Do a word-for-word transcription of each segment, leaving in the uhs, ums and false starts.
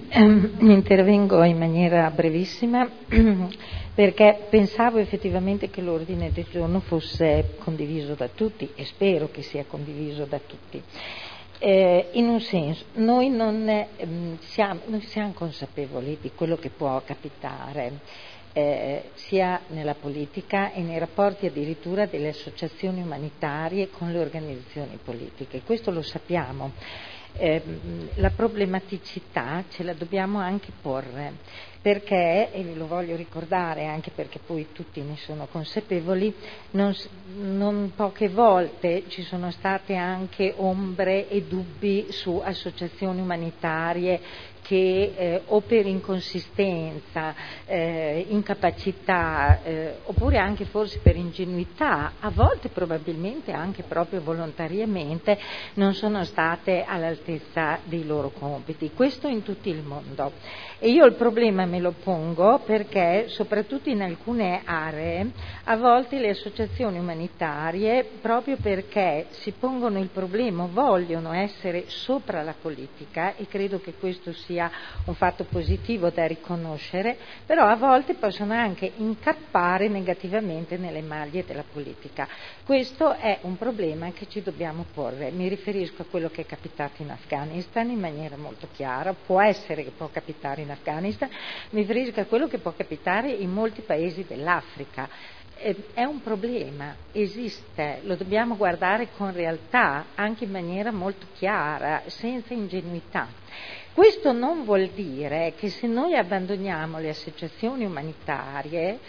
ehm, intervengo in maniera brevissima perché pensavo effettivamente che l'ordine del giorno fosse condiviso da tutti e spero che sia condiviso da tutti. Eh, in un senso, noi non ehm, siamo, noi siamo consapevoli di quello che può capitare eh, sia nella politica e nei rapporti addirittura delle associazioni umanitarie con le organizzazioni politiche, questo lo sappiamo. Eh, la problematicità ce la dobbiamo anche porre perché, e ve lo voglio ricordare anche perché poi tutti ne sono consapevoli, non, non poche volte ci sono state anche ombre e dubbi su associazioni umanitarie che eh, o per inconsistenza, eh, incapacità, eh, oppure anche forse per ingenuità, a volte probabilmente anche proprio volontariamente, non sono state all'altezza dei loro compiti. Questo in tutto il mondo. E io il problema me lo pongo perché, soprattutto in alcune aree, a volte le associazioni umanitarie, proprio perché si pongono il problema, vogliono essere sopra la politica, e credo che questo sia un fatto positivo da riconoscere, però a volte possono anche incappare negativamente nelle maglie della politica. Questo è un problema che ci dobbiamo porre. Mi riferisco a quello che è capitato in Afghanistan in maniera molto chiara, può essere che può capitare in Afghanistan, mi riferisco a quello che può capitare in molti paesi dell'Africa. È un problema, esiste, lo dobbiamo guardare con realtà, anche in maniera molto chiara, senza ingenuità. Questo non vuol dire che se noi abbandoniamo le associazioni umanitarie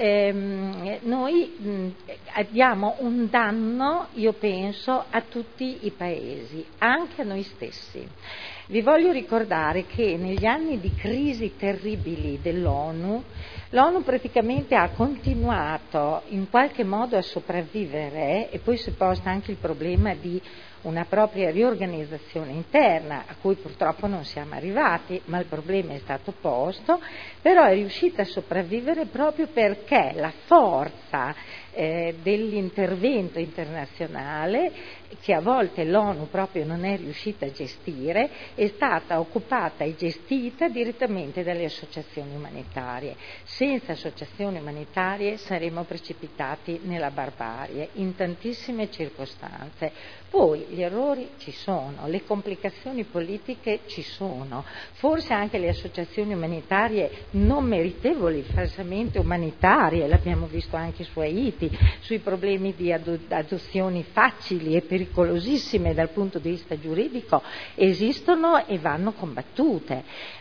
ehm, noi mh, diamo un danno, io penso, a tutti i paesi, anche a noi stessi. Vi voglio ricordare che negli anni di crisi terribili dell'ONU, l'ONU praticamente ha continuato in qualche modo a sopravvivere, e poi si è posto anche il problema di una propria riorganizzazione interna, a cui purtroppo non siamo arrivati, ma il problema è stato posto, però è riuscita a sopravvivere proprio perché la forza eh, dell'intervento internazionale, che a volte l'ONU proprio non è riuscita a gestire, è stata occupata e gestita direttamente dalle associazioni umanitarie. Senza associazioni umanitarie saremmo precipitati nella barbarie in tantissime circostanze. Poi gli errori ci sono, le complicazioni politiche ci sono, forse anche le associazioni umanitarie non meritevoli, falsamente umanitarie, l'abbiamo visto anche su Haiti, sui problemi di ado- adozioni facili e pericolosissime dal punto di vista giuridico, esistono e vanno combattute,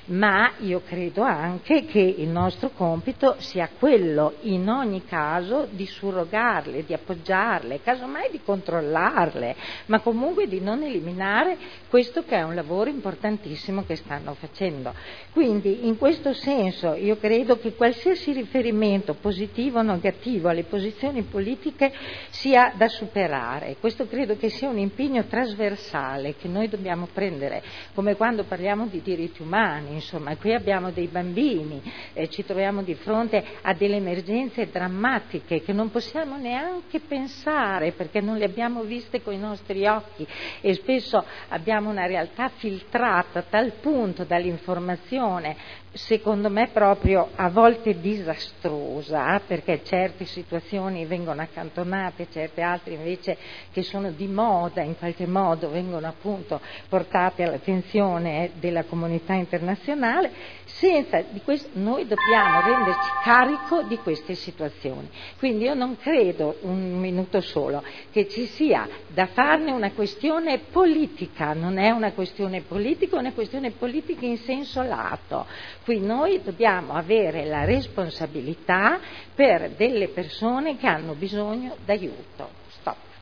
ma io credo anche che il nostro compito sia quello in ogni caso di surrogarle, di appoggiarle, casomai di controllarle, ma comunque di non eliminare questo che è un lavoro importantissimo che stanno facendo. Quindi in questo senso io credo che qualsiasi riferimento positivo o negativo alle posizioni politiche sia da superare. Questo credo che sia un impegno trasversale che noi dobbiamo prendere, come quando parliamo di diritti umani, insomma, qui abbiamo dei bambini, eh, ci troviamo di fronte a delle emergenze drammatiche che non possiamo neanche pensare perché non le abbiamo viste con i nostri occhi, e spesso abbiamo una realtà filtrata a tal punto dall'informazione, secondo me proprio a volte disastrosa, perché certe situazioni vengono accantonate, certe altre invece che sono di moda in qualche modo vengono appunto portate all'attenzione della comunità internazionale. Senza di questo noi dobbiamo renderci carico di queste situazioni. Quindi io non credo, un minuto solo, che ci sia da farne una questione politica, non è una questione politica, è una questione politica in senso lato. Qui noi dobbiamo avere la responsabilità per delle persone che hanno bisogno d'aiuto. Stop.